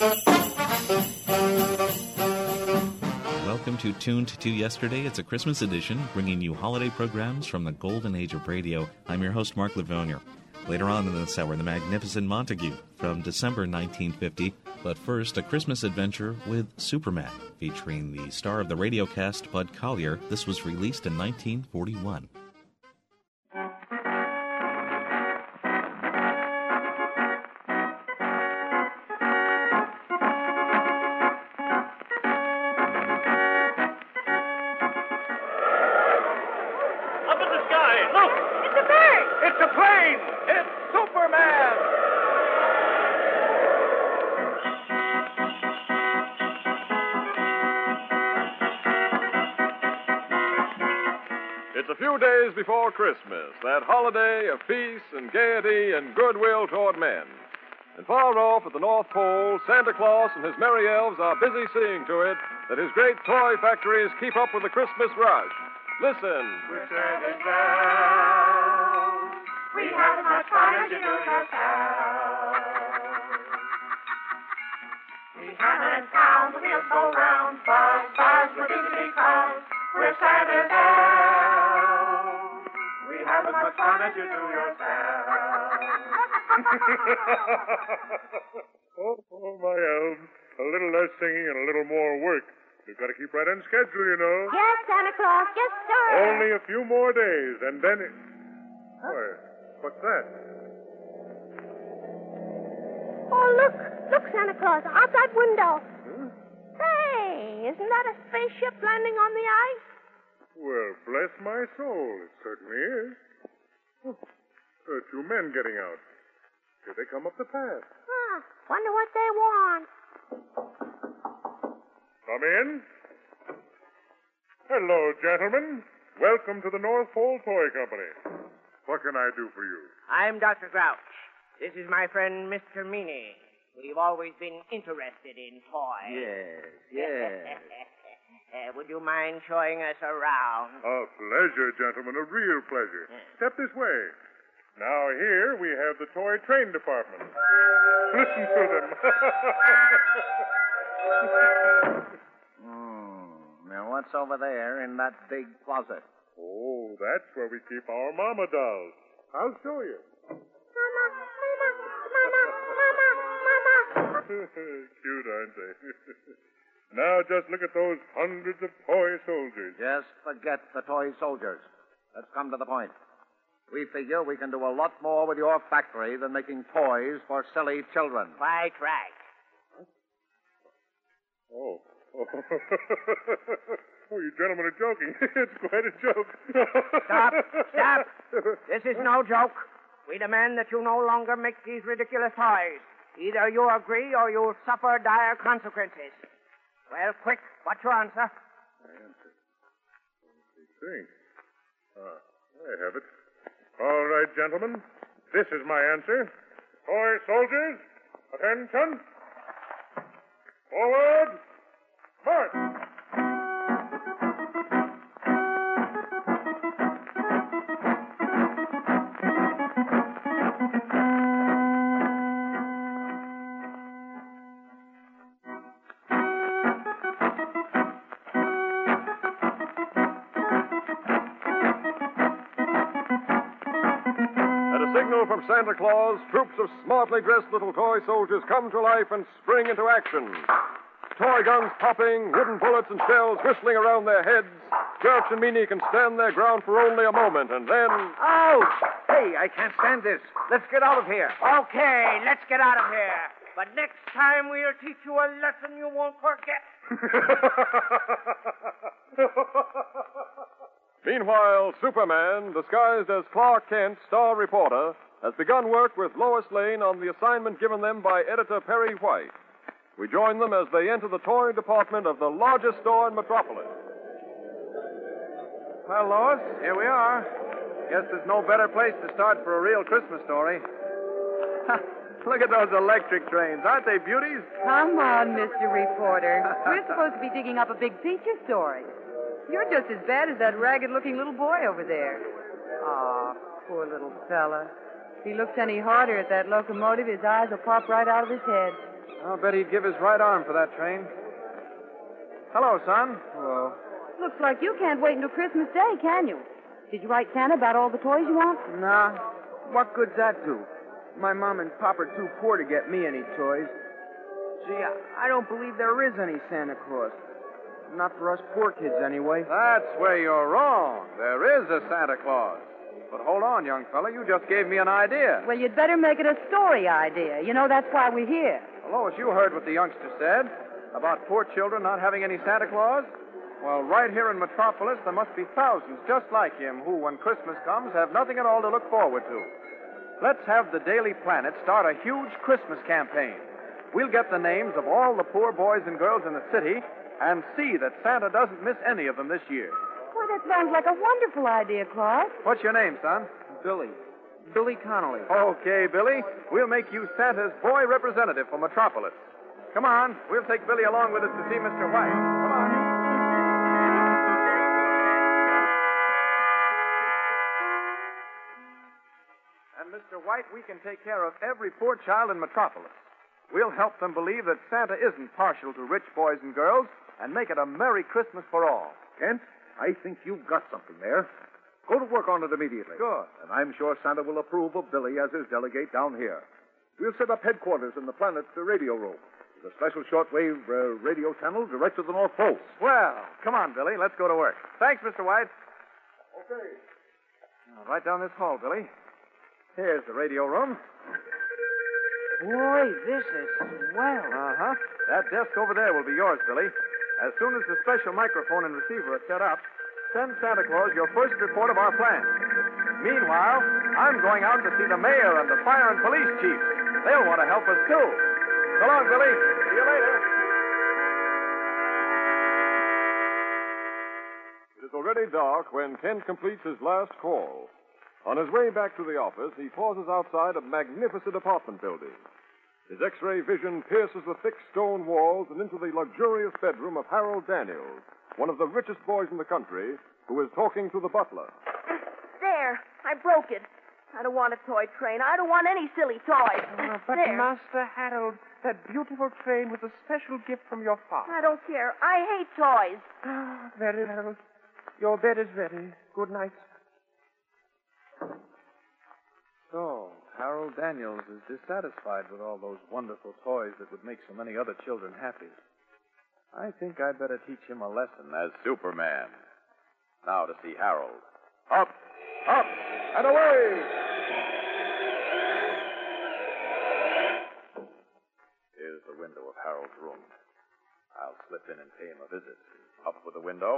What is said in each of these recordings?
Welcome to Tuned to Yesterday. It's a Christmas edition, bringing you holiday programs from the golden age of radio. I'm your host, Mark Livonia. Later on in this hour, The Magnificent Montague from December 1950. But first, a Christmas adventure with Superman, featuring the star of the radio cast, Bud Collyer. This was released in 1941. It's a few days before Christmas, that holiday of peace and gaiety and goodwill toward men. And far off at the North Pole, Santa Claus and his merry elves are busy seeing to it that his great toy factories keep up with the Christmas rush. Listen. We're Santa's elves. We have as much fun as you do yourself. We hammer and pound, the wheels go round. Buzz, buzz, we're busy because we're Santa's elves. We have as much fun as you do yourself. Oh, my elves. A little less singing and a little more work. We've got to keep right on schedule, you know. Yes, Santa Claus. Yes, sir. Only a few more days, and then... Why, what's that? Oh, look. Look, Santa Claus, out that window. Huh? Hey, isn't that a spaceship landing on the ice? Well, bless my soul, it certainly is. Oh, there are two men getting out. Here they come up the path. Huh. Wonder what they want. Come in. Hello, gentlemen. Welcome to the North Pole Toy Company. What can I do for you? I'm Dr. Grouch. This is my friend, Mr. Meany. We've always been interested in toys. Yes. Would you mind showing us around? A pleasure, gentlemen, a real pleasure. Step this way. Now, here we have the toy train department. Listen to them. Now, what's over there in that big closet? Oh, that's where we keep our mama dolls. I'll show you. Mama. Cute, aren't they? Now, just look at those hundreds of toy soldiers. Just forget the toy soldiers. Let's come to the point. We figure we can do a lot more with your factory than making toys for silly children. Quite right. Oh. Oh, you gentlemen are joking. It's quite a joke. Stop. This is no joke. We demand that you no longer make these ridiculous toys. Either you agree or you'll suffer dire consequences. Well, quick, what's your answer? My answer? Think. I have it. All right, gentlemen. This is my answer. Toy soldiers, attention. Forward. March. From Santa Claus, troops of smartly dressed little toy soldiers come to life and spring into action. Toy guns popping, wooden bullets and shells whistling around their heads. Grouch and Meany can stand their ground for only a moment, and then... Ouch! Hey, I can't stand this. Let's get out of here. Okay, let's get out of here. But next time we'll teach you a lesson you won't forget. Meanwhile, Superman, disguised as Clark Kent, star reporter, has begun work with Lois Lane on the assignment given them by editor Perry White. We join them as they enter the toy department of the largest store in Metropolis. Well, Lois, here we are. Guess there's no better place to start for a real Christmas story. Look at those electric trains. Aren't they beauties? Come on, Mr. Reporter. We're supposed to be digging up a big feature story. You're just as bad as that ragged-looking little boy over there. Aw, poor little fella. If he looks any harder at that locomotive, his eyes will pop right out of his head. I'll bet he'd give his right arm for that train. Hello, son. Hello. Looks like you can't wait until Christmas Day, can you? Did you write Santa about all the toys you want? Nah. What good's that do? My mom and pop are too poor to get me any toys. Gee, I don't believe there is any Santa Claus. Not for us poor kids, anyway. That's where you're wrong. There is a Santa Claus. But hold on, young fella. You just gave me an idea. Well, you'd better make it a story idea. You know, that's why we're here. Well, Lois, you heard what the youngster said about poor children not having any Santa Claus. Well, right here in Metropolis, there must be thousands just like him who, when Christmas comes, have nothing at all to look forward to. Let's have the Daily Planet start a huge Christmas campaign. We'll get the names of all the poor boys and girls in the city and see that Santa doesn't miss any of them this year. Well, that sounds like a wonderful idea, Claus. What's your name, son? Billy. Billy Connolly. Okay, Billy. We'll make you Santa's boy representative for Metropolis. Come on. We'll take Billy along with us to see Mr. White. Come on. And, Mr. White, we can take care of every poor child in Metropolis. We'll help them believe that Santa isn't partial to rich boys and girls and make it a Merry Christmas for all. Kent, I think you've got something there. Go to work on it immediately. Good. And I'm sure Santa will approve of Billy as his delegate down here. We'll set up headquarters in the Planet's radio room. With a special shortwave radio channel direct to the North Pole. Well, come on, Billy. Let's go to work. Thanks, Mr. White. Okay. Now, right down this hall, Billy. Here's the radio room. Boy, this is swell. Uh-huh. That desk over there will be yours, Billy. As soon as the special microphone and receiver are set up, send Santa Claus your first report of our plan. Meanwhile, I'm going out to see the mayor and the fire and police chiefs. They'll want to help us, too. So long, Billy. See you later. It is already dark when Kent completes his last call. On his way back to the office, he pauses outside a magnificent apartment building. His X-ray vision pierces the thick stone walls and into the luxurious bedroom of Harold Daniels, one of the richest boys in the country, who is talking to the butler. There. I broke it. I don't want a toy train. I don't want any silly toys. But there. Master Harold, that beautiful train was a special gift from your father. I don't care. I hate toys. Very well. Your bed is ready. Good night. So, Harold Daniels is dissatisfied with all those wonderful toys that would make so many other children happy. I think I'd better teach him a lesson as Superman. Now to see Harold. Up, up, and away! Here's the window of Harold's room. I'll slip in and pay him a visit. Up with the window.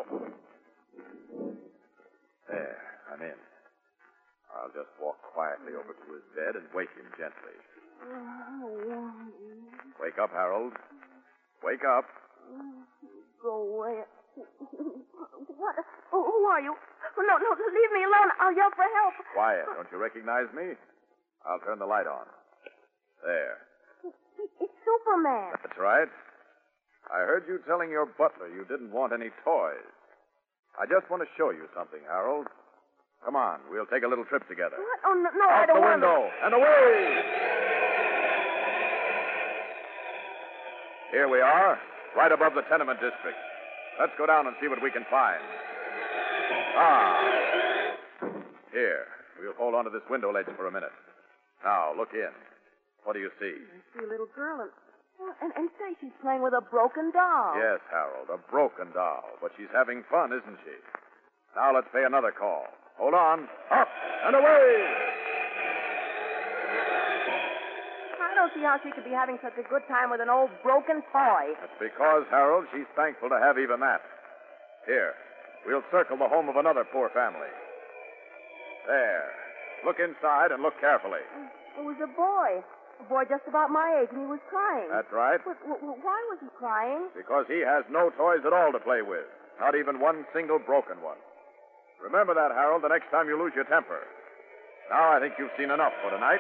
There, I'm in. I'll just walk quietly over to his bed and wake him gently. Wake up, Harold. Wake up. Go away. What? Who are you? No, leave me alone. I'll yell for help. Quiet. Don't you recognize me? I'll turn the light on. There. It's Superman. That's right. I heard you telling your butler you didn't want any toys. I just want to show you something, Harold. Come on, we'll take a little trip together. What? Oh, no, Out I don't the want window, and away! Here we are, right above the tenement district. Let's go down and see what we can find. Here, we'll hold on to this window ledge for a minute. Now, look in. What do you see? I see a little girl, and say she's playing with a broken doll. Yes, Harold, a broken doll. But she's having fun, isn't she? Now let's pay another call. Hold on. Up and away! I don't see how she could be having such a good time with an old broken toy. That's because, Harold, she's thankful to have even that. Here, we'll circle the home of another poor family. There. Look inside and look carefully. It was a boy. A boy just about my age, and he was crying. That's right. But why was he crying? Because he has no toys at all to play with. Not even one single broken one. Remember that, Harold, the next time you lose your temper. Now I think you've seen enough for tonight.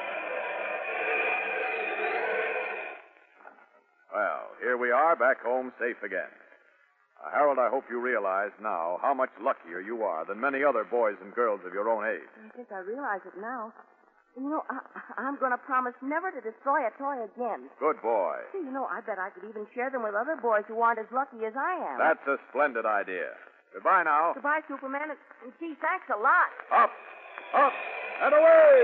Well, here we are, back home safe again. Harold, I hope you realize now how much luckier you are than many other boys and girls of your own age. I think I realize it now. You know, I'm going to promise never to destroy a toy again. Good boy. See, you know, I bet I could even share them with other boys who aren't as lucky as I am. That's a splendid idea. Goodbye now. Goodbye, Superman, and gee, thanks a lot. Up, and away!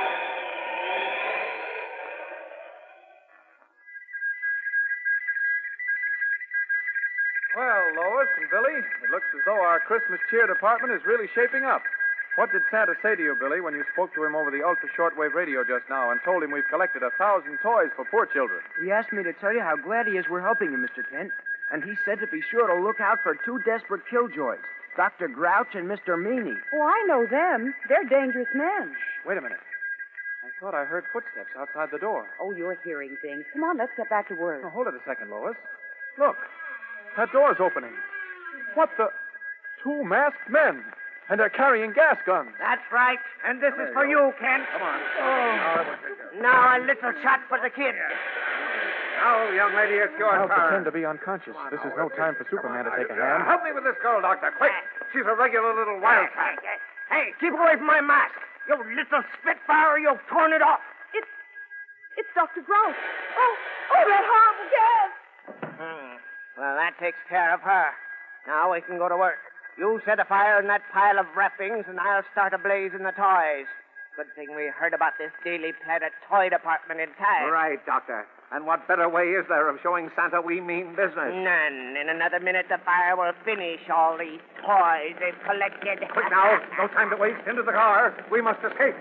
Well, Lois and Billy, it looks as though our Christmas cheer department is really shaping up. What did Santa say to you, Billy, when you spoke to him over the ultra-shortwave radio just now and told him we've collected 1,000 toys for poor children? He asked me to tell you how glad he is we're helping you, Mr. Kent. And he said to be sure to look out for 2 desperate killjoys, Dr. Grouch and Mr. Meany. Oh, I know them. They're dangerous men. Wait a minute. I thought I heard footsteps outside the door. Oh, you're hearing things. Come on, let's get back to work. Now, hold it a second, Lois. Look, that door's opening. What the... 2 masked men. And they're carrying gas guns. That's right. And this is for you, Kent. Come on. Now a little shot for the kid. Now, young lady, it's your I'll turn. pretend to be unconscious. This is no time for Superman to take a hand. Help me with this girl, Doctor. Quick. She's a regular little wildcat. Hey, keep away from my mask. You little spitfire, you've torn it off. It's Dr. Grouch. Oh, that horrible gas. Well, that takes care of her. Now we can go to work. You set a fire in that pile of wrappings, and I'll start a blaze in the toys. Good thing we heard about this Daily Planet toy department in time. Right, Doctor. And what better way is there of showing Santa we mean business? None. In another minute, the fire will finish all these toys they've collected. Quick now. No time to waste. Into the car. We must escape.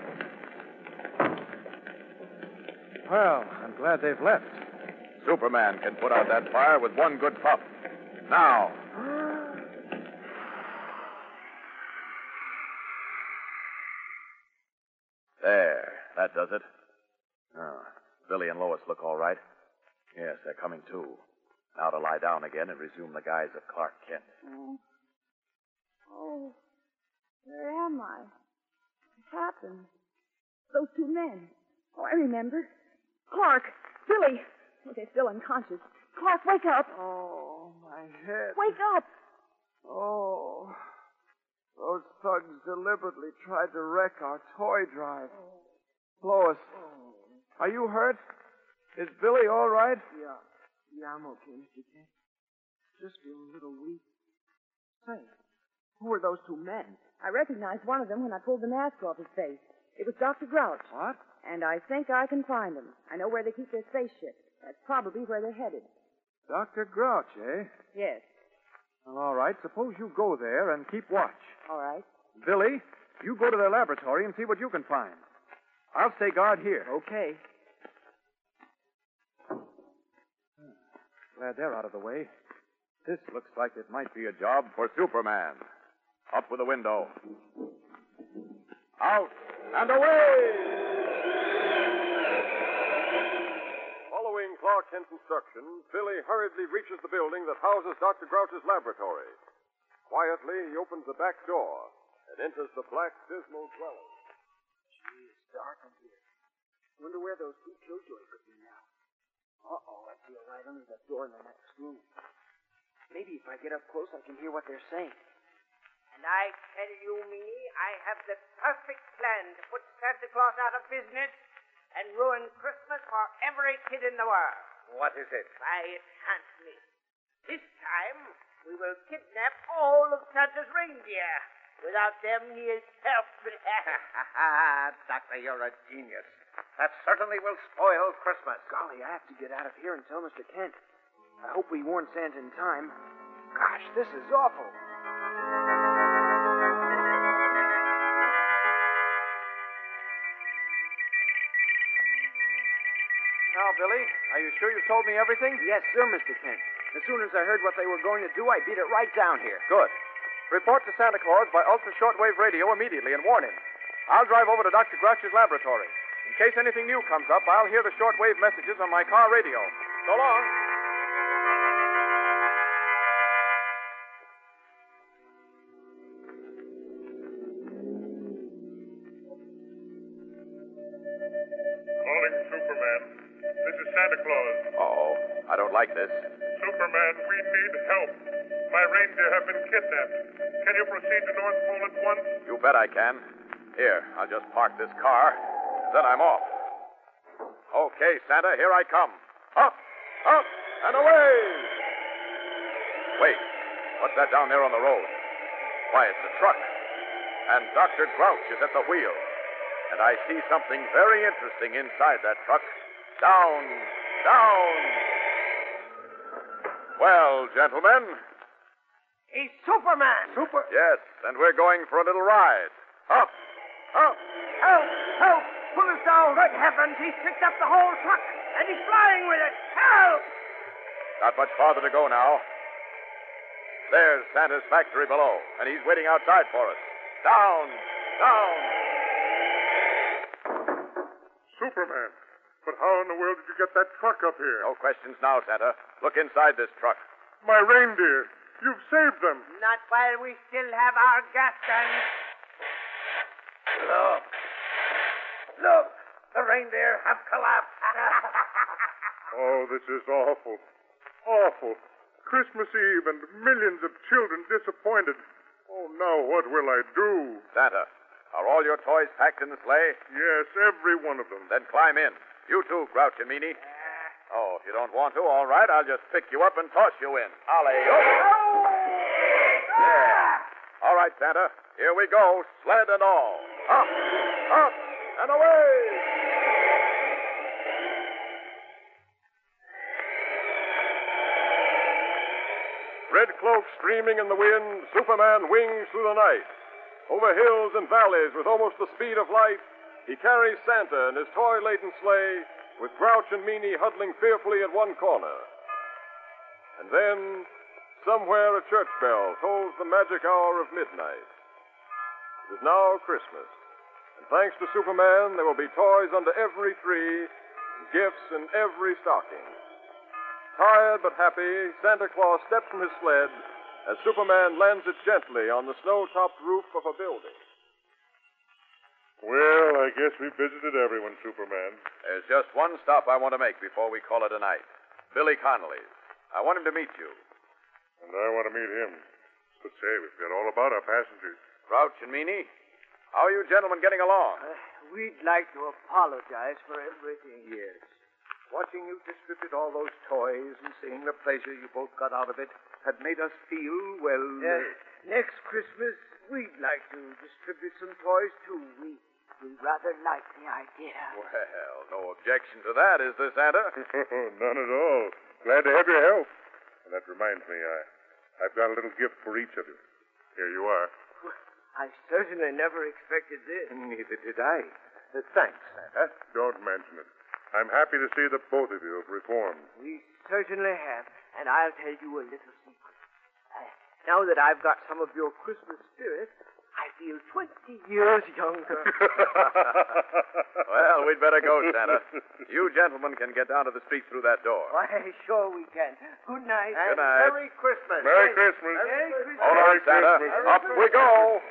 Well, I'm glad they've left. Superman can put out that fire with one good puff. Now. There. That does it. Oh, Billy and Lois look all right. Yes, they're coming too. Now to lie down again and resume the guise of Clark Kent. Oh, where am I? What happened? Those 2 men. Oh, I remember. Clark, Billy. Oh, they're still unconscious. Clark, wake up. Oh, my head. Wake up. Oh. Those thugs deliberately tried to wreck our toy drive. Lois, are you hurt? Is Billy all right? Yeah, I'm okay, Mr. Kent. Just feel a little weak. Say, who were those 2 men? I recognized one of them when I pulled the mask off his face. It was Dr. Grouch. What? And I think I can find them. I know where they keep their spaceship. That's probably where they're headed. Dr. Grouch, eh? Yes. Well, all right. Suppose you go there and keep watch. All right. Billy, you go to their laboratory and see what you can find. I'll stay guard here. Okay. Glad they're out of the way. This looks like it might be a job for Superman. Up with the window. Out and away! Following Clark Kent's instructions, Billy hurriedly reaches the building that houses Dr. Grouch's laboratory. Quietly, he opens the back door and enters the black, dismal dwelling. Gee, it's dark in here. Wonder where those 2 killjoys could be now. Uh-oh, I feel right under the door in the next room. Maybe if I get up close, I can hear what they're saying. And I tell you, Meany, I have the perfect plan to put Santa Claus out of business and ruin Christmas for every kid in the world. What is it? Why, it haunts me. This time, we will kidnap all of Santa's reindeer. Without them, he is helpless. Doctor, you're a genius. That certainly will spoil Christmas. Golly, I have to get out of here and tell Mr. Kent. I hope we warn Santa in time. Gosh, this is awful. Now, Billy, are you sure you told me everything? Yes, sir, Mr. Kent. As soon as I heard what they were going to do, I beat it right down here. Good. Report to Santa Claus by ultra-shortwave radio immediately and warn him. I'll drive over to Dr. Grouch's laboratory. In case anything new comes up, I'll hear the shortwave messages on my car radio. So long. Calling Superman. This is Santa Claus. Uh-oh. I don't like this. Superman, we need help. My reindeer have been kidnapped. Can you proceed to North Pole at once? You bet I can. Here, I'll just park this car. Then I'm off. Okay, Santa, here I come. Up, up, and away! Wait, what's that down there on the road? Why, it's a truck. And Dr. Grouch is at the wheel. And I see something very interesting inside that truck. Down, down. Well, gentlemen. He's Superman. Yes, and we're going for a little ride. Up, up. Help! Help! Pull us down! Good heavens, he's picked up the whole truck, and he's flying with it! Help! Not much farther to go now. There's Santa's factory below, and he's waiting outside for us. Down, down. Superman. But how in the world did you get that truck up here? No questions now, Santa. Look inside this truck. My reindeer. You've saved them. Not while we still have our gas guns. Look. Look. The reindeer have collapsed. Oh, this is awful. Awful. Christmas Eve and millions of children disappointed. Oh, now what will I do? Santa, are all your toys packed in the sleigh? Yes, every one of them. Then climb in. You too, Grouch and Meanie. Oh, if you don't want to, all right, I'll just pick you up and toss you in. Yeah. All right, Santa. Here we go, sled and all. Up, up, and away! Red cloak streaming in the wind, Superman wings through the night. Over hills and valleys with almost the speed of light, he carries Santa in his toy-laden sleigh, with Grouch and Meanie huddling fearfully at one corner. And then, somewhere a church bell tolls the magic hour of midnight. It is now Christmas, and thanks to Superman, there will be toys under every tree, and gifts in every stocking. Tired but happy, Santa Claus steps from his sled as Superman lands it gently on the snow-topped roof of a building. Well, I guess we visited everyone, Superman. There's just one stop I want to make before we call it a night. Billy Connolly's. I want him to meet you. And I want to meet him. But say, we've got all about our passengers. Grouch and Meanie, how are you gentlemen getting along? We'd like to apologize for everything. Yes. Watching you distribute all those toys and seeing the pleasure you both got out of it had made us feel, well... Next Christmas, we'd like to distribute some toys, too. We rather like the idea. Well, no objection to that, is there, Santa? None at all. Glad to have your help. And that reminds me, I've got a little gift for each of you. Here you are. I certainly never expected this. Neither did I. Thanks, Santa. Don't mention it. I'm happy to see that both of you have reformed. We certainly have. And I'll tell you a little secret. Now that I've got some of your Christmas spirit, I feel 20 years younger. Well, we'd better go, Santa. You gentlemen can get down to the street through that door. Why, sure we can. Good night. Good night. Merry Christmas. Merry Christmas. Merry Christmas. All right, Santa. Up we go.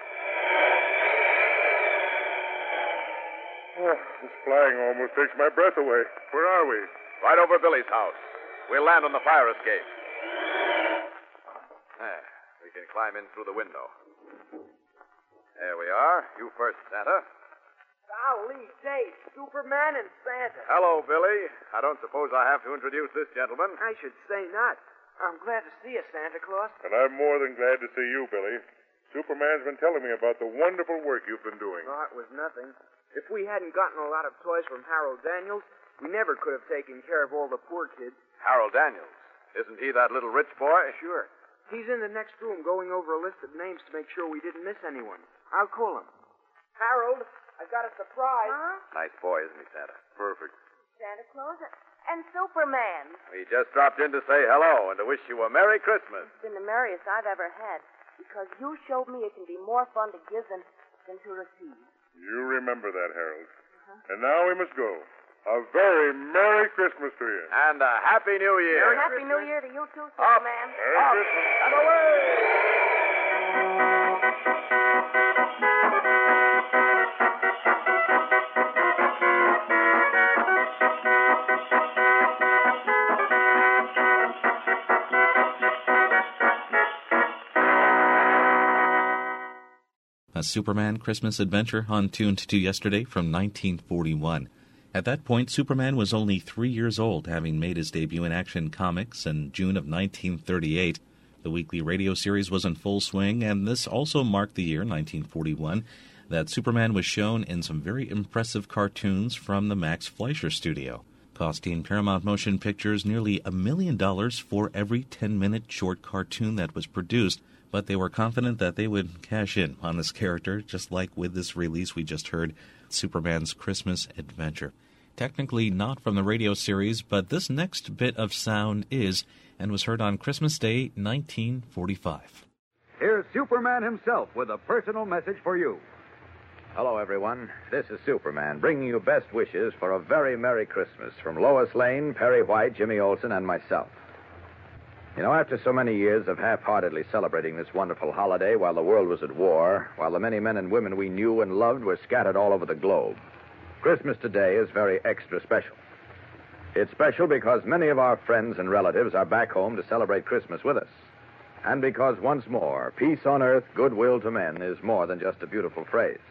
Oh, this flying almost takes my breath away. Where are we? Right over Billy's house. We'll land on the fire escape. There. We can climb in through the window. There we are. You first, Santa. Golly, say, Superman and Santa. Hello, Billy. I don't suppose I have to introduce this gentleman. I should say not. I'm glad to see you, Santa Claus. And I'm more than glad to see you, Billy. Superman's been telling me about the wonderful work you've been doing. Oh, it was nothing. If we hadn't gotten a lot of toys from Harold Daniels, we never could have taken care of all the poor kids. Harold Daniels. Isn't he that little rich boy? Sure. He's in the next room going over a list of names to make sure we didn't miss anyone. I'll call him. Harold, I've got a surprise. Huh? Nice boy, isn't he, Santa? Perfect. Santa Claus and Superman. We just dropped in to say hello and to wish you a Merry Christmas. It's been the merriest I've ever had because you showed me it can be more fun to give than to receive. You remember that, Harold. And now we must go. A very Merry Christmas to you. And a Happy New Year. Happy New Year to you too, Up, Superman. Merry up, Christmas. and away! a Superman Christmas adventure on Tuned to Yesterday from 1941. At that point, Superman was only 3 years old, having made his debut in Action Comics in June of 1938. The weekly radio series was in full swing, and this also marked the year, 1941, that Superman was shown in some very impressive cartoons from the Max Fleischer studio, costing Paramount Motion Pictures nearly $1 million for every 10-minute short cartoon that was produced, but they were confident that they would cash in on this character, just like with this release we just heard, Superman's Christmas Adventure. Technically not from the radio series, but this next bit of sound is, and was heard on Christmas Day, 1945. Here's Superman himself with a personal message for you. Hello, everyone. This is Superman, bringing you best wishes for a very Merry Christmas from Lois Lane, Perry White, Jimmy Olsen, and myself. You know, after so many years of half-heartedly celebrating this wonderful holiday while the world was at war, while the many men and women we knew and loved were scattered all over the globe, Christmas today is very extra special. It's special because many of our friends and relatives are back home to celebrate Christmas with us. And because, once more, peace on earth, goodwill to men is more than just a beautiful phrase.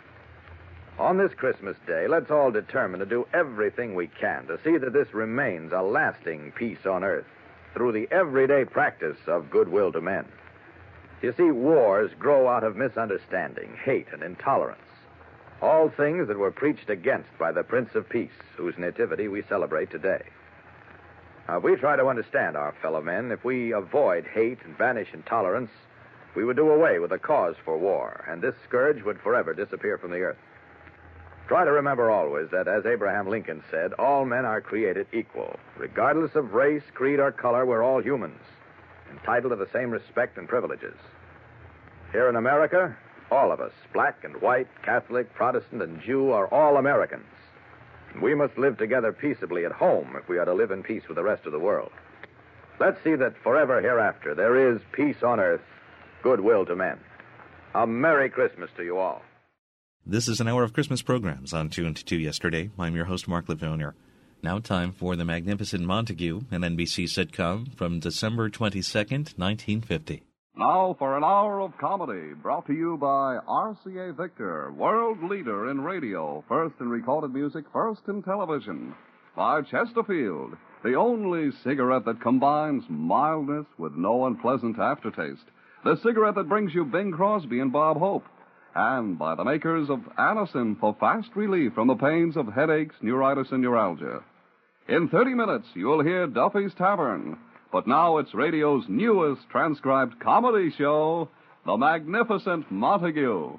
On this Christmas Day, let's all determine to do everything we can to see that this remains a lasting peace on earth through the everyday practice of goodwill to men. You see, wars grow out of misunderstanding, hate, and intolerance. All things that were preached against by the Prince of Peace, whose nativity we celebrate today. Now, if we try to understand our fellow men, if we avoid hate and banish intolerance, we would do away with the cause for war, and this scourge would forever disappear from the earth. Try to remember always that, as Abraham Lincoln said, all men are created equal. Regardless of race, creed, or color, we're all humans, entitled to the same respect and privileges. Here in America, all of us, black and white, Catholic, Protestant, and Jew, are all Americans. And we must live together peaceably at home if we are to live in peace with the rest of the world. Let's see that forever hereafter there is peace on earth, goodwill to men. A Merry Christmas to you all. This is an hour of Christmas programs on Tuned to Yesterday. I'm your host, Mark Livonia. Now time for The Magnificent Montague, an NBC sitcom from December 22nd, 1950. Now for an hour of comedy, brought to you by RCA Victor, world leader in radio, first in recorded music, first in television. By Chesterfield, the only cigarette that combines mildness with no unpleasant aftertaste. The cigarette that brings you Bing Crosby and Bob Hope. And by the makers of Anacin for fast relief from the pains of headaches, neuritis, and neuralgia. In 30 minutes, you'll hear Duffy's Tavern. But now it's radio's newest transcribed comedy show, The Magnificent Montague.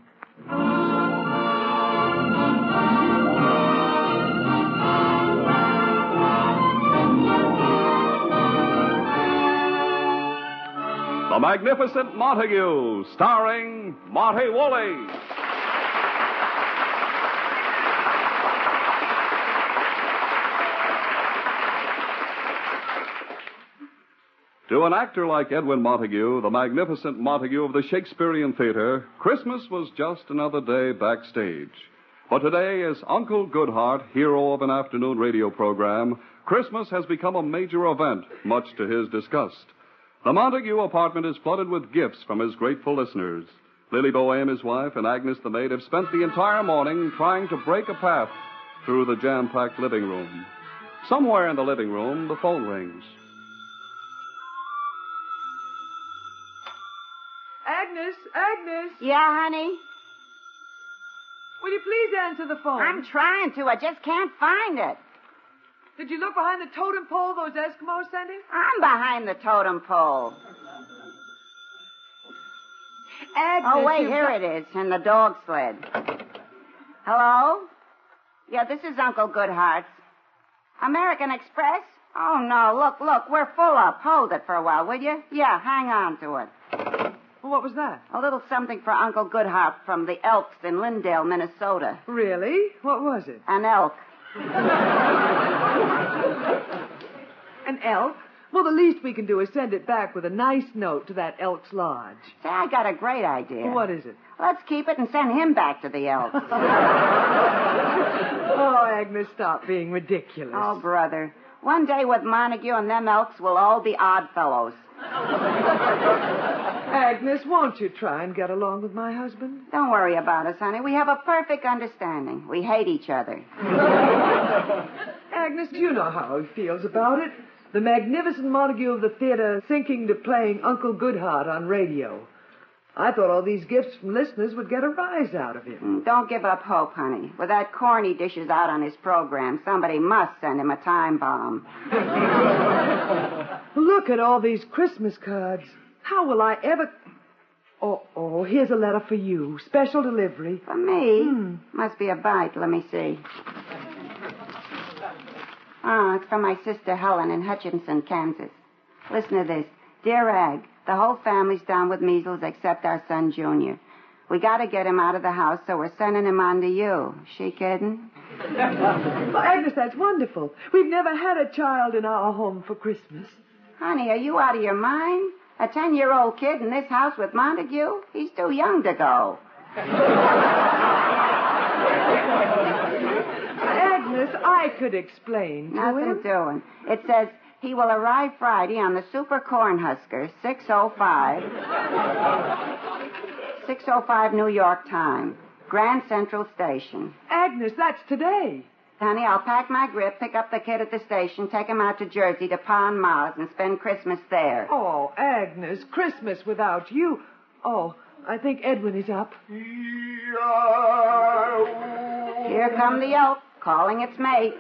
The Magnificent Montague, starring Monty Woolley. To an actor like Edwin Montague, the Magnificent Montague of the Shakespearean Theater, Christmas was just another day backstage. But today, as Uncle Goodhart, hero of an afternoon radio program, Christmas has become a major event, much to his disgust. The Montague apartment is flooded with gifts from his grateful listeners. Lily Boehm, his wife, and Agnes the maid have spent the entire morning trying to break a path through the jam-packed living room. Somewhere in the living room, the phone rings. Agnes. Yeah, honey? Will you please answer the phone? I'm trying to. I just can't find it. Did you look behind the totem pole those Eskimos sending? I'm behind the totem pole. Agnes, oh, wait, here it is, in the dog sled. Hello? Yeah, this is Uncle Goodhart's. American Express? Oh, no, look, we're full up. Hold it for a while, will you? Yeah, hang on to it. Well, what was that? A little something for Uncle Goodhart from the Elks in Lindale, Minnesota. Really? What was it? An elk. An elk? Well, the least we can do is send it back with a nice note to that Elks Lodge. Say, I got a great idea. What is it? Let's keep it and send him back to the Elks. Oh, Agnes, stop being ridiculous. Oh, brother. One day with Montague and them Elks, we'll all be odd fellows. Agnes, won't you try and get along with my husband? Don't worry about us, honey. We have a perfect understanding. We hate each other. Agnes, you know how he feels about it. The magnificent Montague of the theater thinking to playing Uncle Goodhart on radio. I thought all these gifts from listeners would get a rise out of him. Don't give up hope, honey. With that corn he dishes out on his program, somebody must send him a time bomb. Look at all these Christmas cards. How will I ever... Oh, here's a letter for you. Special delivery. For me? Must be a bite. Let me see. Oh, it's from my sister Helen in Hutchinson, Kansas. Listen to this. Dear Ag, the whole family's down with measles except our son, Junior. We got to get him out of the house, so we're sending him on to you. She kidding? Well, Agnes, that's wonderful. We've never had a child in our home for Christmas. Honey, are you out of your mind? A 10-year-old kid in this house with Montague? He's too young to go. Agnes, I could explain to him. Nothing doing. It says he will arrive Friday on the Super Cornhusker, 6:05 New York time, Grand Central Station. Agnes, that's today. Honey, I'll pack my grip, pick up the kid at the station, take him out to Jersey to Pond Mars and spend Christmas there. Oh, Agnes, Christmas without you. Oh, I think Edwin is up. Here come the elk, calling its mate.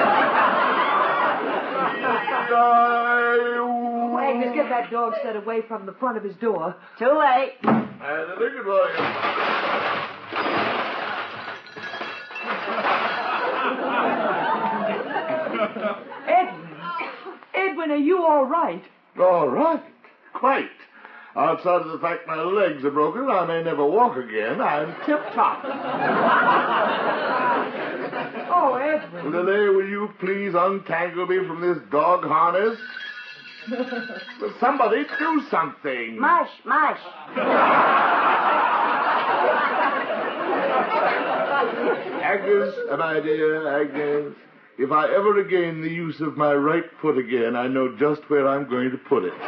Oh, Agnes, get that dog sled away from the front of his door. Too late. Edwin, are you all right? All right. Quite. Outside of the fact my legs are broken, I may never walk again. I'm tip-top. Oh, Edwin. Lily, will you please untangle me from this dog harness? Somebody do something. Mush. Agnes, my dear Agnes, if I ever regain the use of my right foot again, I know just where I'm going to put it.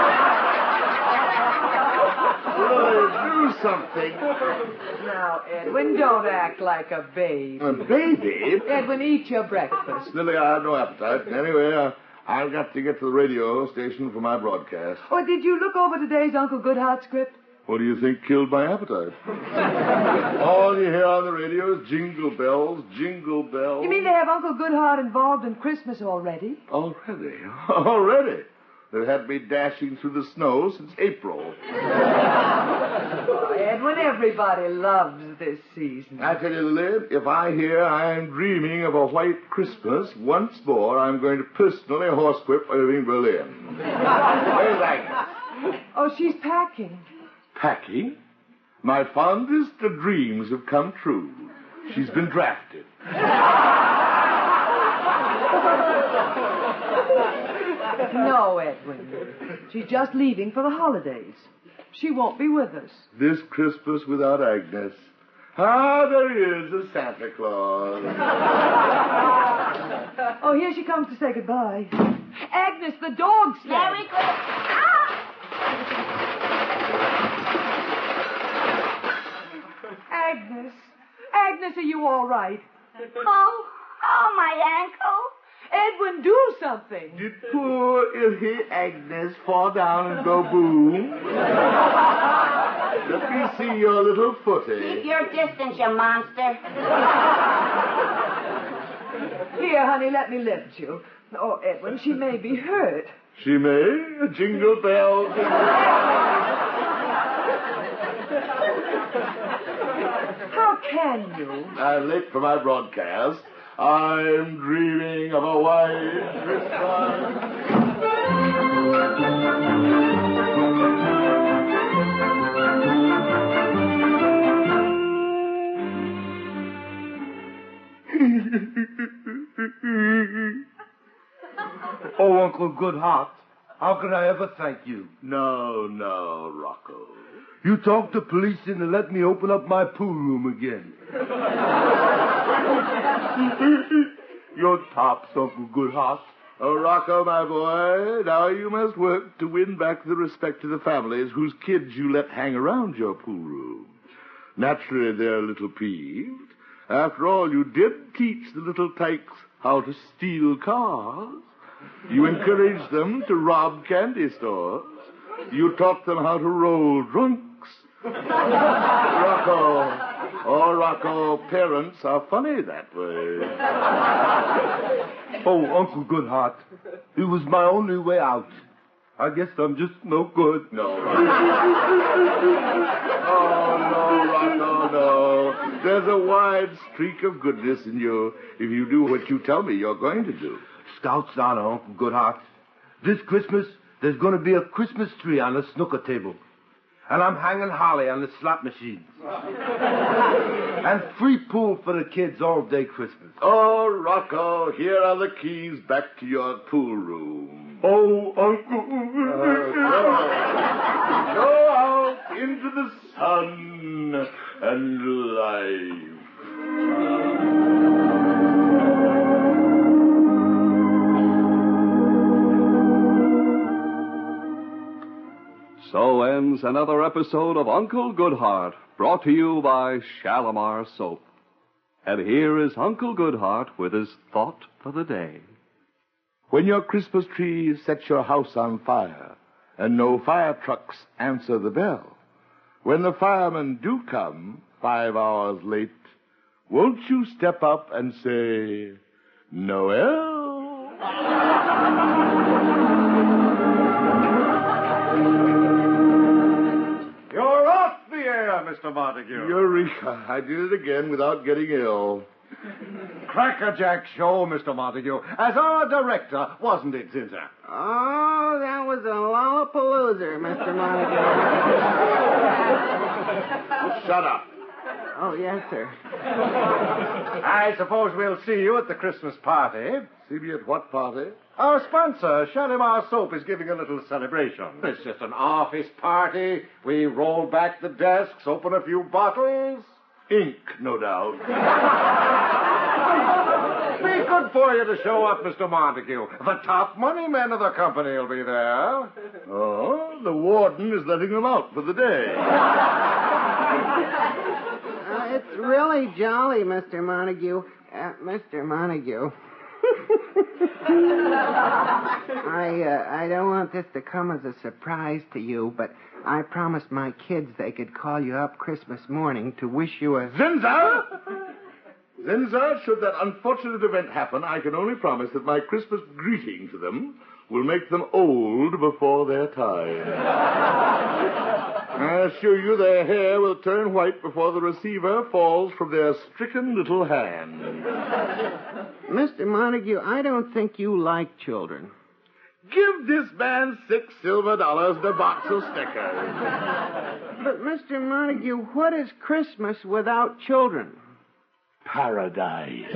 Do something. Now, Edwin, don't act like a baby. A baby? Edwin, eat your breakfast. Lily, I have no appetite. Anyway, I've got to get to the radio station for my broadcast. Oh, did you look over today's Uncle Goodhart script? What do you think killed my appetite? All you hear on the radio is jingle bells, jingle bells. You mean they have Uncle Goodhart involved in Christmas already? Already. They've had me dashing through the snow since April. Oh, Edwin, everybody loves this season. I tell you, Lily, if I hear I am dreaming of a white Christmas once more, I'm going to personally horsewhip Irving Berlin. Where's Agnes? Oh, she's packing. Packing? My fondest of dreams have come true. She's been drafted. No, Edwin. She's just leaving for the holidays. She won't be with us. This Christmas without Agnes. Ah, there is a Santa Claus. Oh, here she comes to say goodbye. Agnes, the dog sled. Merry Christmas. Agnes, are you all right? Oh, my ankle. Edwin, do something. Did poor illy Agnes fall down and go boom? Let me see your little footy. Keep your distance, you monster. Here, honey, let me lift you. Oh, Edwin, she may be hurt. She may. Jingle bell, jingle bell. How can you? I'm late for my broadcast. I'm dreaming of a white Christmas. Oh, Uncle Goodhart, how can I ever thank you? No, Rocco. You talked to police and let me open up my pool room again. Your tops, Uncle Goodhart. Oh, Rocco, my boy, now you must work to win back the respect of the families whose kids you let hang around your pool room. Naturally, they're a little peeved. After all, you did teach the little tykes how to steal cars. You encouraged them to rob candy stores. You taught them how to roll drunks. Rocco, parents are funny that way. Oh, Uncle Goodhart, it was my only way out. I guess I'm just no good. No. Oh, no, Rocco, no. There's a wide streak of goodness in you if you do what you tell me you're going to do. Scout's honor, Uncle Goodhart. This Christmas, there's going to be a Christmas tree on the snooker table. And I'm hanging holly on the slot machines. And free pool for the kids all day Christmas. Oh, Rocco, here are the keys back to your pool room. Oh, Uncle. Go out into the sun and life. So ends another episode of Uncle Goodhart, brought to you by Shalimar Soap. And here is Uncle Goodhart with his thought for the day. When your Christmas tree sets your house on fire and no fire trucks answer the bell, when the firemen do come 5 hours late, won't you step up and say, Noel? You're off the air, Mr. Montague. Eureka. I did it again without getting ill. Crackerjack show, Mr. Montague. As our director, wasn't it, Zinzer? Oh, that was a lollapalooza, Mr. Montague. Shut up. Oh, yes, sir. I suppose we'll see you at the Christmas party. See me at what party? Our sponsor, Shalimar Soap, is giving a little celebration. It's just an office party. We roll back the desks, open a few bottles. Ink, no doubt. Be good for you to show up, Mr. Montague. The top money men of the company will be there. Oh, the warden is letting them out for the day. It's really jolly, Mr. Montague. Mr. Montague. I don't want this to come as a surprise to you, but I promised my kids they could call you up Christmas morning to wish you a... Zinzer! Zinzer, should that unfortunate event happen, I can only promise that my Christmas greeting to them will make them old before their time. I assure you their hair will turn white before the receiver falls from their stricken little hands. Mr. Montague, I don't think you like children. Give this man $6 silver and a box of stickers. But, Mr. Montague, what is Christmas without children? Paradise.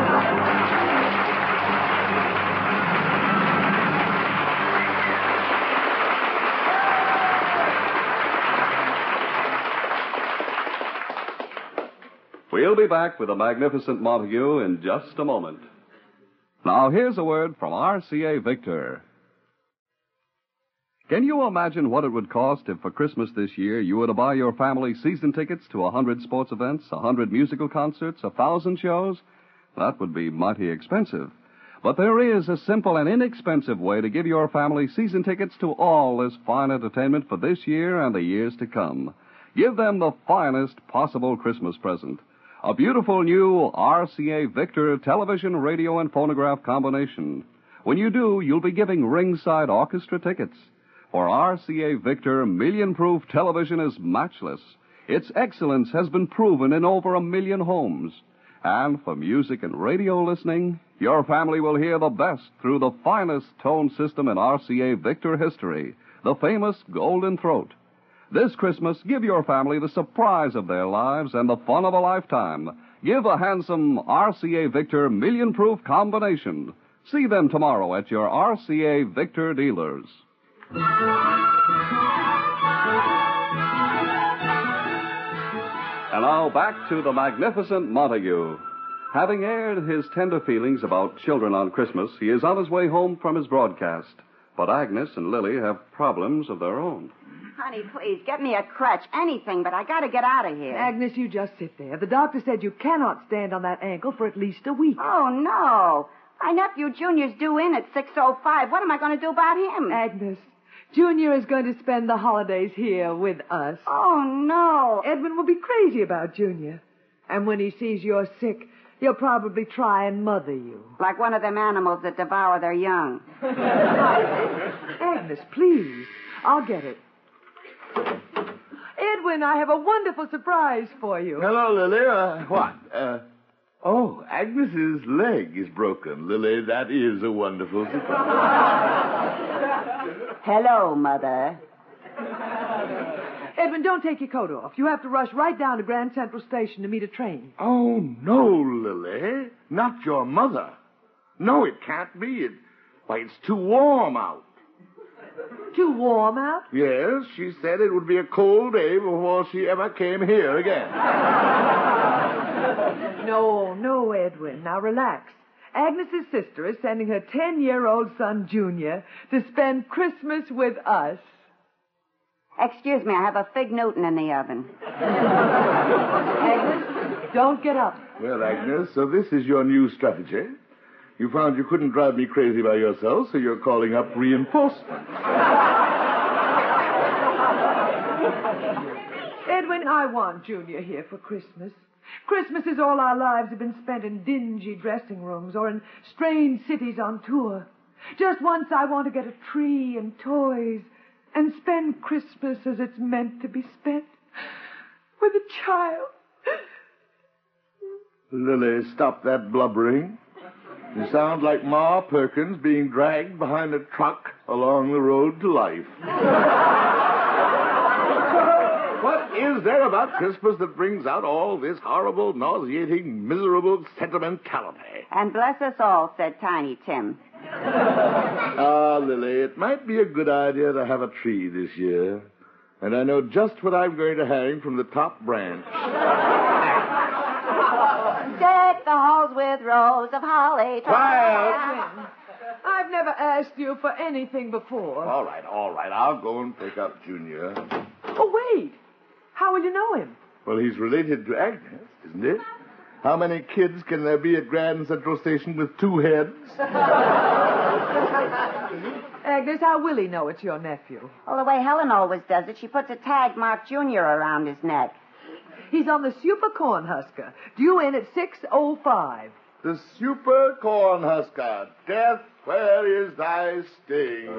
We'll be back with the magnificent Montague in just a moment. Now, here's a word from RCA Victor. Can you imagine what it would cost if for Christmas this year you were to buy your family season tickets to 100 sports events, 100 musical concerts, 1,000 shows? That would be mighty expensive. But there is a simple and inexpensive way to give your family season tickets to all this fine entertainment for this year and the years to come. Give them the finest possible Christmas present. A beautiful new RCA Victor television, radio, and phonograph combination. When you do, you'll be giving ringside orchestra tickets. For RCA Victor, million-proof television is matchless. Its excellence has been proven in over 1 million homes. And for music and radio listening, your family will hear the best through the finest tone system in RCA Victor history, the famous Golden Throat. This Christmas, give your family the surprise of their lives and the fun of a lifetime. Give a handsome RCA Victor million-proof combination. See them tomorrow at your RCA Victor dealers. And now back to the magnificent Montague. Having aired his tender feelings about children on Christmas, he is on his way home from his broadcast. But Agnes and Lily have problems of their own. Honey, please, get me a crutch, anything, but I gotta get out of here. Agnes, you just sit there. The doctor said you cannot stand on that ankle for at least a week. Oh, no. My nephew Junior's due in at 6:05. What am I going to do about him? Agnes, Junior is going to spend the holidays here with us. Oh, no. Edwin will be crazy about Junior. And when he sees you're sick, he'll probably try and mother you. Like one of them animals that devour their young. Agnes, please. I'll get it. Edwin, I have a wonderful surprise for you. Hello, Lily. What? Oh, Agnes's leg is broken. Lily, that is a wonderful surprise. Hello, Mother. Edwin, don't take your coat off. You have to rush right down to Grand Central Station to meet a train. Oh, no, Lily. Not your mother. No, it can't be. Why, it's too warm out. Too warm out? Yes, she said it would be a cold day before she ever came here again. No, Edwin. Now relax. Agnes's sister is sending her 10-year-old son, Junior, to spend Christmas with us. Excuse me, I have a Fig Newton in the oven. Agnes, don't get up. Well, Agnes, so this is your new strategy. You found you couldn't drive me crazy by yourself, so you're calling up reinforcements. Edwin, I want Junior here for Christmas. Christmas is all our lives have been spent in dingy dressing rooms or in strange cities on tour. Just once I want to get a tree and toys and spend Christmas as it's meant to be spent with a child. Lily, stop that blubbering. You sound like Ma Perkins being dragged behind a truck along the road to life. What is there about Christmas that brings out all this horrible, nauseating, miserable sentimentality? And bless us all, said Tiny Tim. Lily, it might be a good idea to have a tree this year. And I know just what I'm going to hang from the top branch. Deck the halls with rows of holly. Quiet. I've never asked you for anything before. All right. I'll go and pick up Junior. Oh, wait. How will you know him? Well, he's related to Agnes, isn't it? How many kids can there be at Grand Central Station with two heads? Agnes, how will he know it's your nephew? Well, the way Helen always does it, she puts a tag marked Junior around his neck. He's on the Super Cornhusker, due in at 6:05. The Super Cornhusker. Death, where is thy sting?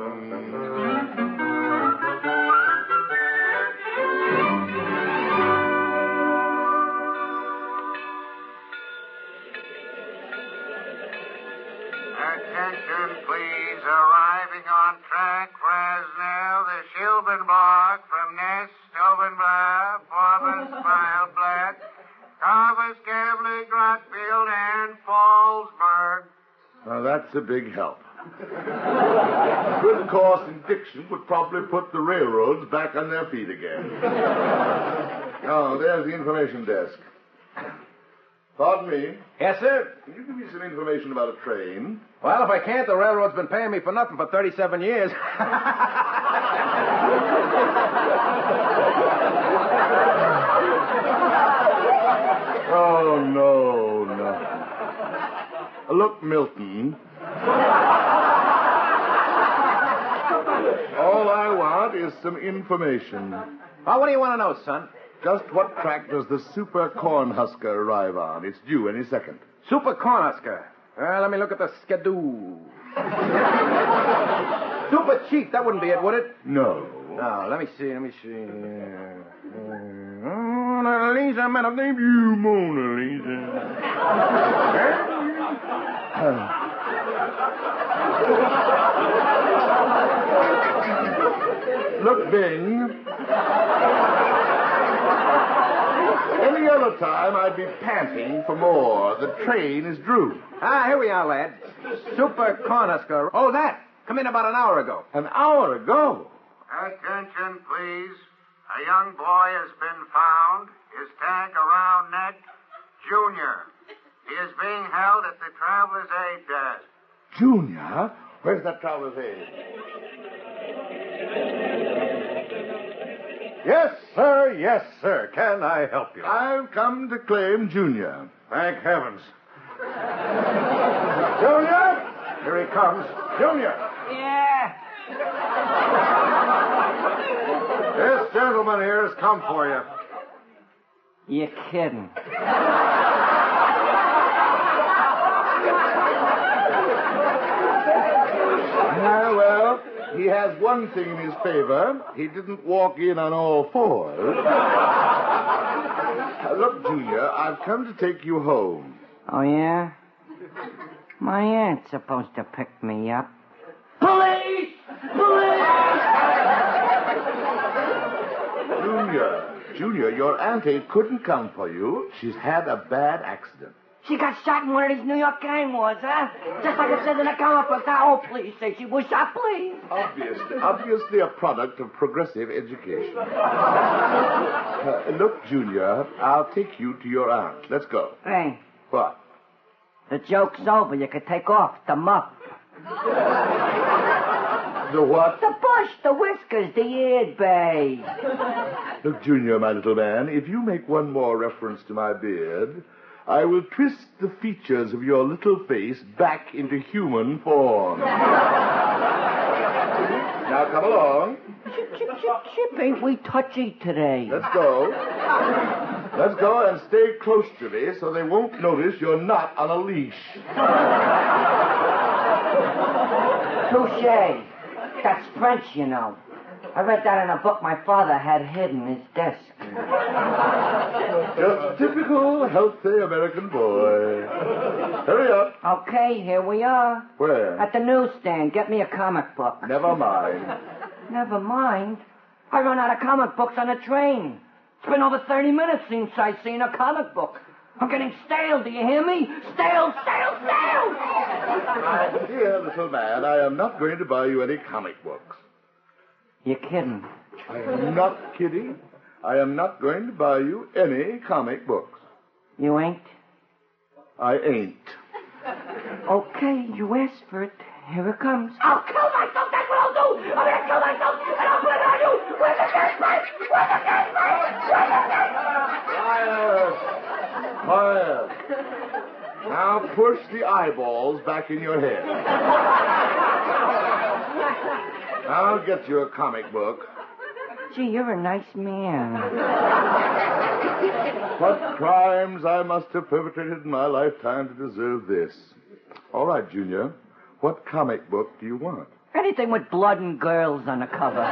Attention, please. Arriving on track, Fresno, the Schilbenbach from Ness, Stovenblatt, Forbes, Smileblatt, Carvis, Gavley, Grotfield, and Fallsburg. Now, that's a big help. Good course in diction would probably put the railroads back on their feet again. Oh, there's the information desk. Pardon me. Yes, sir? Can you give me some information about a train? Well, if I can't, the railroad's been paying me for nothing for 37 years. Oh, no. Look, Milton. All I want is some information. Well, what do you want to know, son? Just what track does the Super Cornhusker arrive on? It's due any second. Super Cornhusker. Well, let me look at the schedule. Super Chief, that wouldn't be it, would it? No. No, let me see. Mona Lisa, man, I'll name you Mona Lisa. Look, Bing. Any other time, I'd be panting for more. The train is due. Here we are, lad. Super Cornhusker. Oh, that. Come in about an hour ago. An hour ago? Attention, please. A young boy has been found. His tag around neck, Junior. is being held at the Traveler's Aid desk. Junior? Where's that Traveler's Aid? Yes, sir. Yes, sir. Can I help you? I've come to claim Junior. Thank heavens. Junior! Here he comes. Junior! Yeah. This gentleman here has come for you. You're kidding. Well, he has one thing in his favor. He didn't walk in on all fours. Look, Junior, I've come to take you home. Oh, yeah? My aunt's supposed to pick me up. Police! Police! Junior, your auntie couldn't come for you. She's had a bad accident. She got shot in one of these New York gang wars, huh? Just like it says in the comic books. Oh, please say she was shot, please. Obviously a product of progressive education. Look, Junior, I'll take you to your aunt. Let's go. Hey. What? The joke's over. You can take off the muff. The what? The bush, the whiskers, the ear bay. Look, Junior, my little man, if you make one more reference to my beard, I will twist the features of your little face back into human form. Now, come along. Chip, ain't we touchy today? Let's go. Let's go and stay close to me so they won't notice you're not on a leash. Touche. That's French, you know. I read that in a book my father had hidden in his desk. Just a typical healthy American boy. Hurry up. Okay, here we are. Where? At the newsstand. Get me a comic book. Never mind. Never mind? I run out of comic books on the train. It's been over 30 minutes since I seen a comic book. I'm getting stale, do you hear me? Stale! My dear little man, I am not going to buy you any comic books. You're kidding. I am not kidding. I am not going to buy you any comic books. You ain't? I ain't. Okay, you asked for it. Here it comes. I'll kill myself, that's what I'll do! I'm gonna kill myself, and I'll put it on you! Where's the gas pipe? Where's the gas pipe? Where's the gas pipe? Quiet. Now push the eyeballs back in your head. I'll get you a comic book. Gee, you're a nice man. What crimes I must have perpetrated in my lifetime to deserve this. All right, Junior. What comic book do you want? Anything with blood and girls on the cover.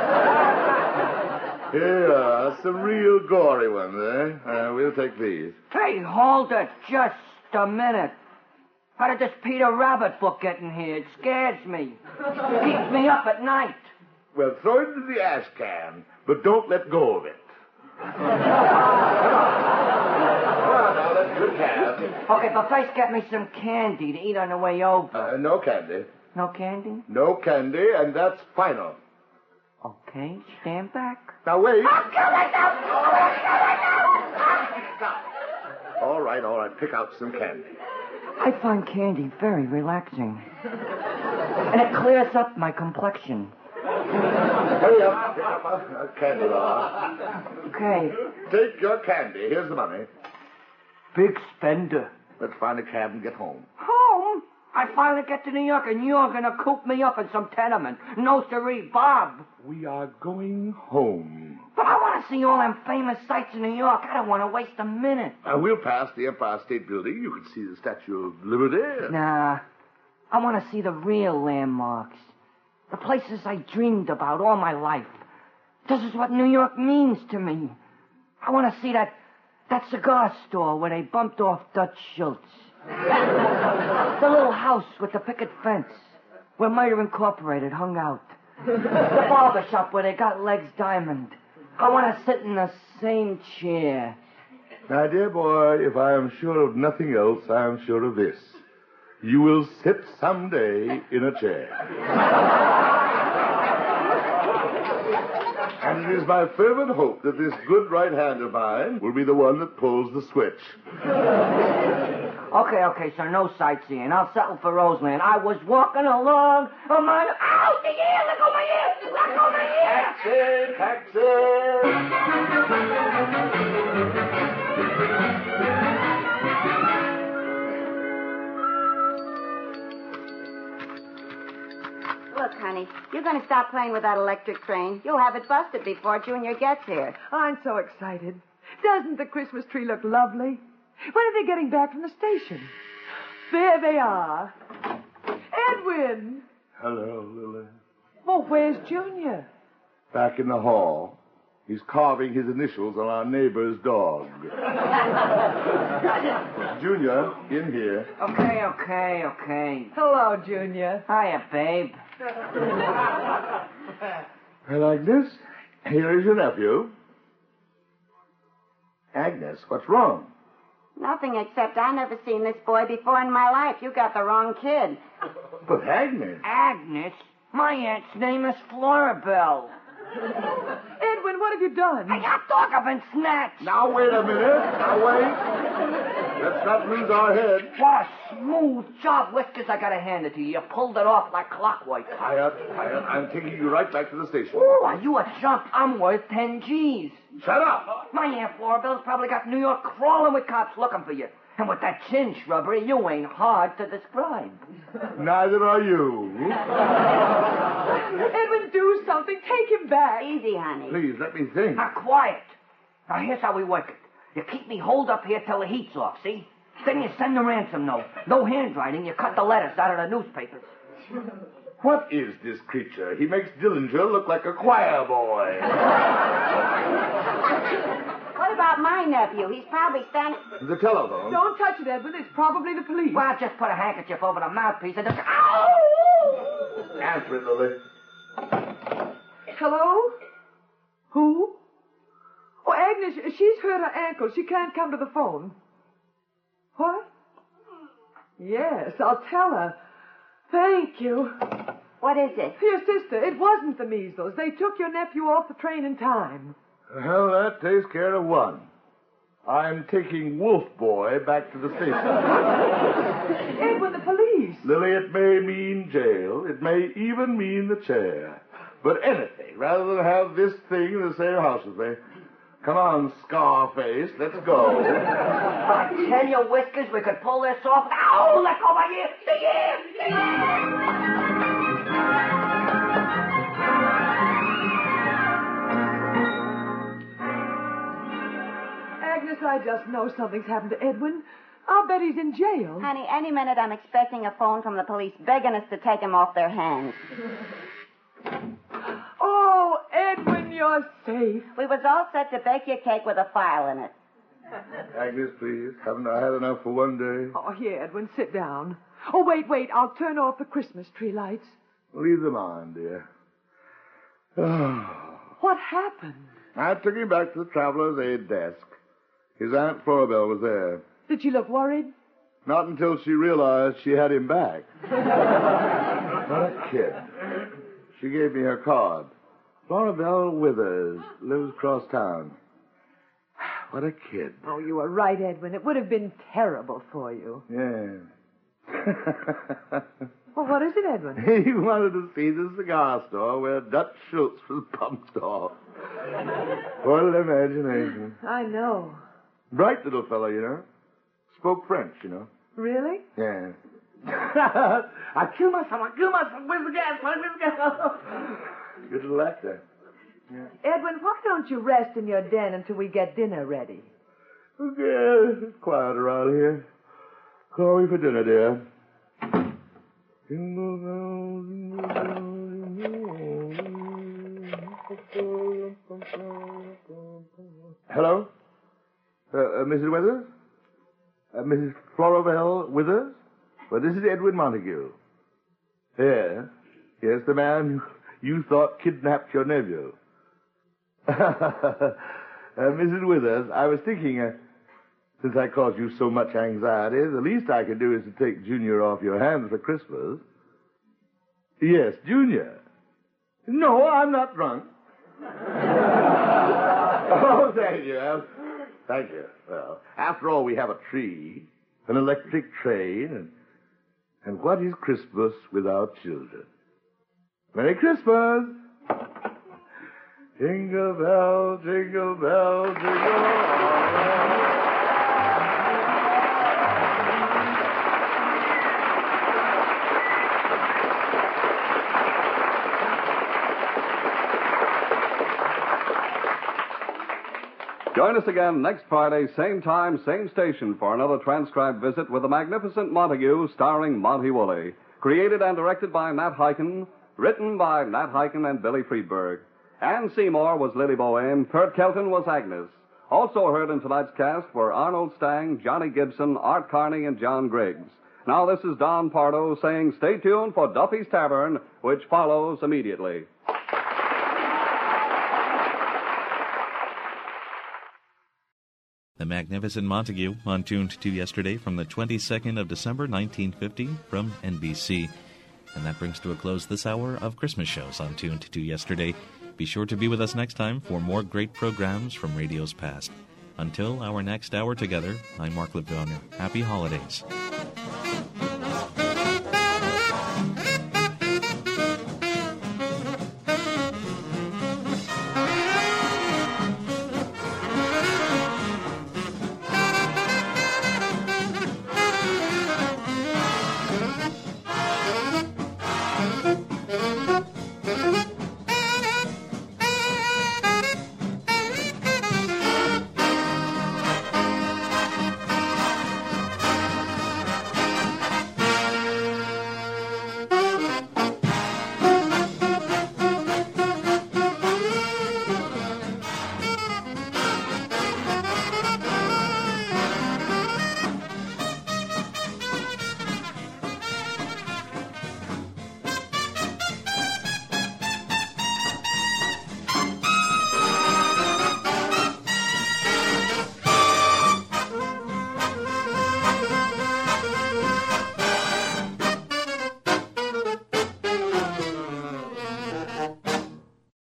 Here are some real gory ones, eh? We'll take these. Hey, hold it just a minute. How did this Peter Rabbit book get in here? It scares me. Keeps me up at night. Well, throw it into the ash can, but don't let go of it. Now, let's do cab. Okay, but first get me some candy to eat on the way over. No candy. No candy? No candy, and that's final. Okay, stand back. Now, wait. I'll kill myself! All right. Pick out some candy. I find candy very relaxing. And it clears up my complexion. Hurry up. Pick up a candy bar. Okay. Take your candy. Here's the money. Big spender. Let's find a cab and get home. Home? I finally get to New York and you're going to coop me up in some tenement. No siree, Bob. We are going home. But I want to see all them famous sights in New York. I don't want to waste a minute. We'll pass the Empire State Building. You can see the Statue of Liberty. Nah. I want to see the real landmarks. The places I dreamed about all my life. This is what New York means to me. I want to see that cigar store where they bumped off Dutch Schultz. The little house with the picket fence where Murder Incorporated hung out. The barber shop where they got Legs Diamond. I want to sit in the same chair. My dear boy, if I am sure of nothing else, I am sure of this. You will sit someday in a chair. And it is my fervent hope that this good right hand of mine will be the one that pulls the switch. Okay, sir, no sightseeing. I'll settle for Roseland. I was walking along on my... Ow, the ear! Let go my ear! Let go my ear! Look, honey, you're going to stop playing with that electric train. You'll have it busted before Junior gets here. I'm so excited. Doesn't the Christmas tree look lovely? When are they getting back from the station? There they are. Edwin! Hello, Lily. Well, where's Junior? Back in the hall. He's carving his initials on our neighbor's dog. Junior, in here. Okay. Hello, Junior. Hiya, babe. Well, Agnes, here is your nephew. Agnes, what's wrong? Nothing except I never seen this boy before in my life. You got the wrong kid. But Agnes. Agnes? My aunt's name is Florabelle. Edwin, what have you done? I got dog up and snatched. Now, wait a minute. Now, wait. Let's not lose our head. What a smooth job, Whiskers. I gotta hand it to you. You pulled it off like clockwork. Quiet. I'm taking you right back to the station. Oh, are you a chump? I'm worth 10 G's. Shut up. My Aunt Florabelle's probably got New York crawling with cops looking for you. And with that chin shrubbery, you ain't hard to describe. Neither are you. Edwin, do something. Take him back. Easy, honey. Please, let me think. Now, quiet. Now, here's how we work it. You keep me holed up here till the heat's off, see? Then you send the ransom note. No handwriting. You cut the letters out of the newspapers. What is this creature? He makes Dillinger look like a choir boy. What about my nephew? He's probably standing... The telephone. Don't touch it, Edwin. It's probably the police. Well, just put a handkerchief over the mouthpiece and just... Ow! Answer it, Lily. Hello? Who? Oh, Agnes, she's hurt her ankle. She can't come to the phone. What? Yes, I'll tell her. Thank you. What is it? Your sister. It wasn't the measles. They took your nephew off the train in time. Well, that takes care of one. I'm taking Wolf Boy back to the station. Edwin, the police. Lily, it may mean jail. It may even mean the chair. But anything, rather than have this thing in the same house as me. Come on, Scarface, let's go. I tell you, Whiskers, we could pull this off. Ow! Let go my ear! The ear! Agnes, I just know something's happened to Edwin. I'll bet he's in jail. Honey, any minute I'm expecting a phone from the police begging us to take him off their hands. Oh, Edwin, you're safe. We was all set to bake your cake with a file in it. Agnes, please. Haven't I had enough for one day? Oh, here, Edwin, sit down. Oh, wait. I'll turn off the Christmas tree lights. Leave them on, dear. Oh. What happened? I took him back to the traveler's aid desk. His Aunt Florabelle was there. Did she look worried? Not until she realized she had him back. What a kid. She gave me her card. Florabelle Withers, lives across town. What a kid. Oh, you were right, Edwin. It would have been terrible for you. Yeah. Well, what is it, Edwin? He wanted to see the cigar store where Dutch Schultz was pumped off. What an imagination. I know. Bright little fellow, you know. Spoke French, you know. Really? Yeah. I kill myself. Where's the gas? Good little actor. Yeah. Edwin, why don't you rest in your den until we get dinner ready? Okay, it's quiet around here. Call me for dinner, dear. Hello? Mrs. Withers? Mrs. Florabelle Withers? Well, this is Edwin Montague. Yes, the man you thought kidnapped your nephew. Mrs. Withers, I was thinking, since I caused you so much anxiety, the least I can do is to take Junior off your hands for Christmas. Yes, Junior. No, I'm not drunk. Oh, thank you. Thank you. Well, after all, we have a tree. an electric train, and what is Christmas without children? Merry Christmas! Jingle bell, jingle bell, jingle all round. Join us again next Friday, same time, same station, for another transcribed visit with the magnificent Montague starring Monty Woolley. Created and directed by Nat Hiken, written by Nat Hiken and Billy Friedberg. Ann Seymour was Lily Boehm, Kurt Kelton was Agnes. Also heard in tonight's cast were Arnold Stang, Johnny Gibson, Art Carney, and John Griggs. Now this is Don Pardo saying stay tuned for Duffy's Tavern, which follows immediately. The Magnificent Montague, on Tuned to Yesterday from the 22nd of December, 1950, from NBC. And that brings to a close this hour of Christmas shows on Tuned to Yesterday. Be sure to be with us next time for more great programs from radio's past. Until our next hour together, I'm Mark Livonia. Happy holidays.